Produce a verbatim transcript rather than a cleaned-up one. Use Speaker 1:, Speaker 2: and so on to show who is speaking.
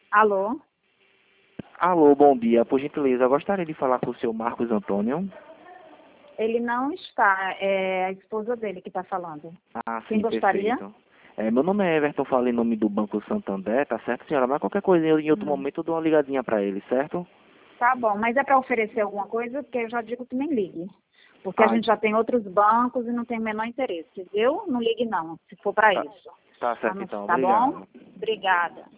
Speaker 1: Alô?
Speaker 2: Alô, bom dia. Por gentileza, eu gostaria de falar com o seu Marcos Antônio.
Speaker 1: Ele não está, é a esposa dele que está falando.
Speaker 2: Ah,
Speaker 1: Quem
Speaker 2: sim,
Speaker 1: gostaria?
Speaker 2: perfeito. É, meu nome é Everton, falo em nome do Banco Santander, tá certo, senhora? Mas qualquer coisinha, em outro
Speaker 1: Hum.
Speaker 2: momento, eu dou uma ligadinha pra ele, certo?
Speaker 1: Tá bom, mas é para oferecer alguma coisa? Porque eu já digo que nem ligue. Porque a
Speaker 2: Ah,
Speaker 1: gente já tem outros bancos e não tem o menor interesse, viu? Não ligue não, se for para
Speaker 2: tá,
Speaker 1: isso.
Speaker 2: tá
Speaker 1: Tá,
Speaker 2: certo
Speaker 1: no-
Speaker 2: então,
Speaker 1: tá bom?
Speaker 2: obrigado.
Speaker 1: Obrigada.